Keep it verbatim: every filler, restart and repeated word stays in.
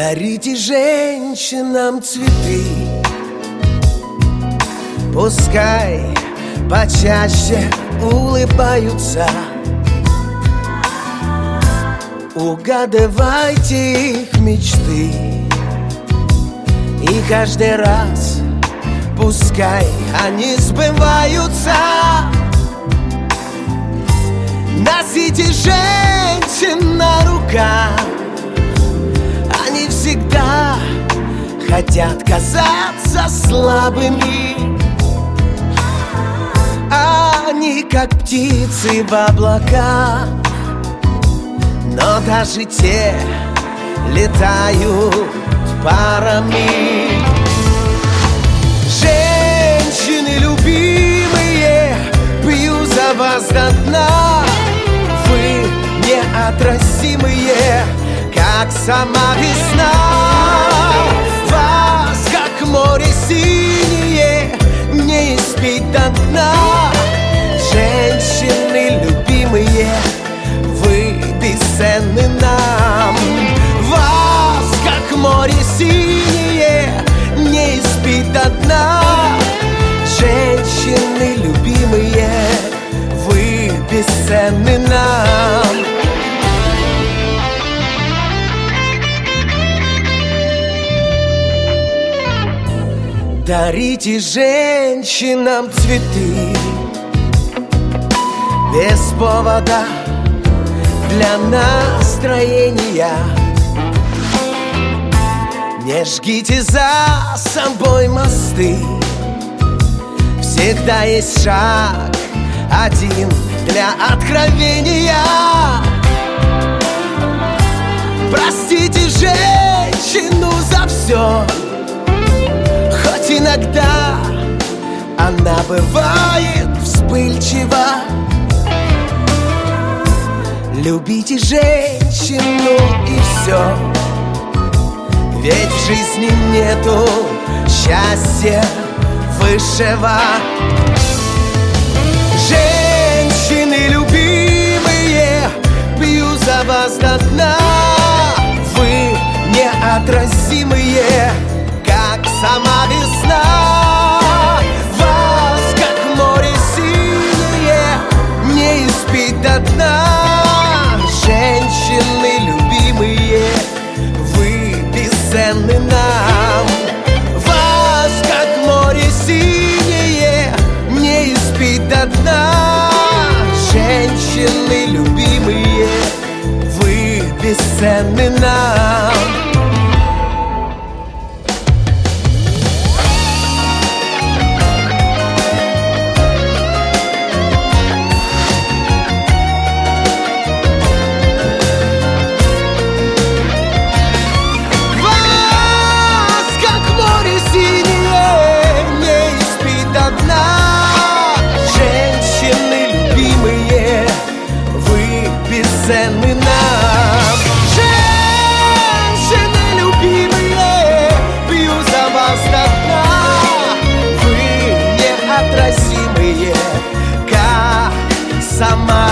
Дарите женщинам цветы, пускай почаще улыбаются. Угадывайте их мечты, и каждый раз пускай они сбываются. Носите женщин на руках, они всегда хотят казаться слабыми. Они как птицы в облаках, но даже те летают парами. Женщины любимые, пью за вас до дна. Вы неотразимые, как сама весна. Вас, как море синее, не испить до дна. Женщины любимые, вы бесценны нам. Вас, как море синее, не испить до дна. Женщины любимые, вы бесценны нам. Дарите женщинам цветы без повода для настроения. Не жгите за собой мосты, всегда есть шаг один для откровения. Простите женщину за все, хоть иногда она бывает вспыльчива. Любите женщину и все, ведь в жизни нету счастья высшего. Женщины любимые, пью за вас до дна. Вы неотразимые, как сама весна. Вас, как море синее, не испить до дна. Женщины любимые, вы бесценны нам. Вас, как море синее, не испить до дна. Женщины любимые, вы бесценны нам. Бесценны нам. Женщины любимые, пью за вас до дна. Вы неотразимые, как сама